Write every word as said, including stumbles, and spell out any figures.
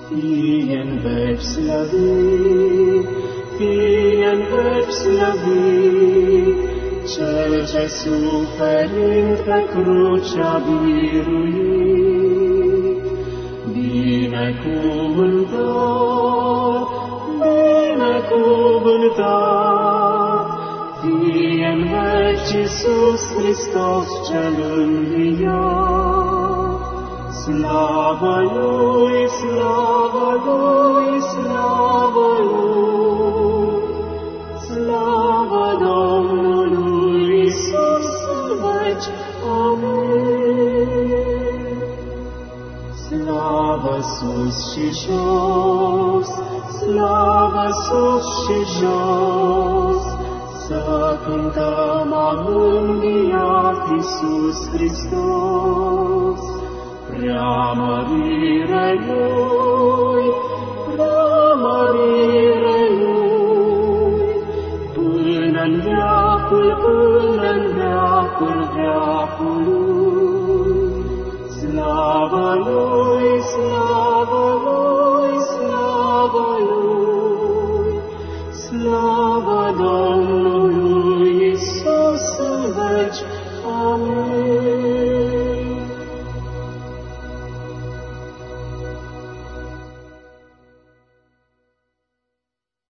Fie în veci slăvit, fie în veci slăvit, Cel ce suferind pe crucea biruit. Binecuvântat, binecuvântat, fie în veci Iisus Hristos cel înviat. Slavă Lui, slavă Lui, slavă Lui, slavă Domnului Iisus în veci. Amin. Slavă sus și jos, slavă sus și jos, să cântăm a înviat Iisus Hristos. Preamărire Lui, preamărire Lui, până-n veacul, până-n veacul veacului. Slavă Lui, slavă